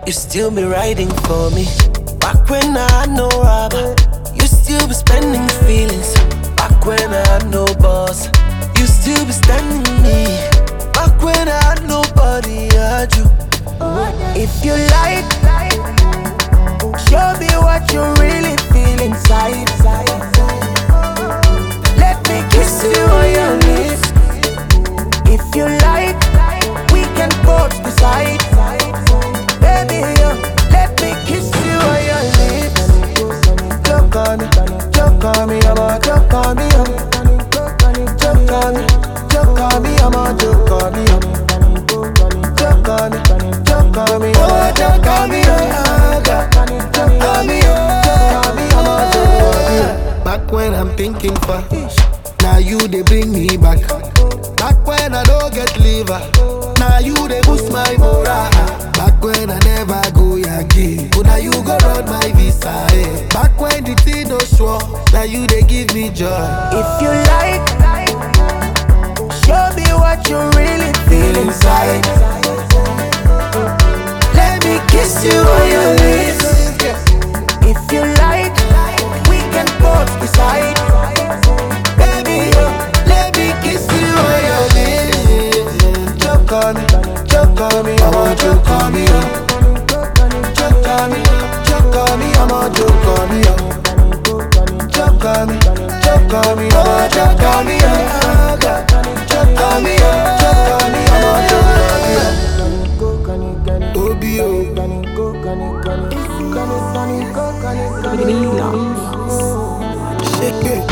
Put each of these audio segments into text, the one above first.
you still be riding for me. Back when I had no rubber, you still be spending feelings. Back when I had no boss, you still be standing me. Back when I had nobody, I had you. If you like, show me what you really feel inside. Let me kiss you on your lips. If you like, we can both decide. Baby, let me kiss you on your lips. Choke on me, I'm a choke on me, choke on me, I'm a choke on me, choke on me, oh choke on me, choke on me, I'm a choke on me. Back when I'm thinking for, now you they bring me back. Back when I don't get liver, now you they boost my morale. Back when I never go Yankee, but now you go run my visa. Eh. Back when the thing no sure, now you they give me joy. If you like, show me what you really feel inside. Let me kiss you on your lips. If you like, we can both decide. Baby, let me kiss you on your lips. Choke on me, I'm a choke on me. Choke on me, I'm a choke on me. Choke on me, oh choke on me. Choke on me, I'm a choke on me. Obio, shake it.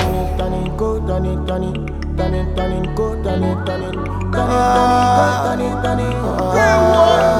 Ah.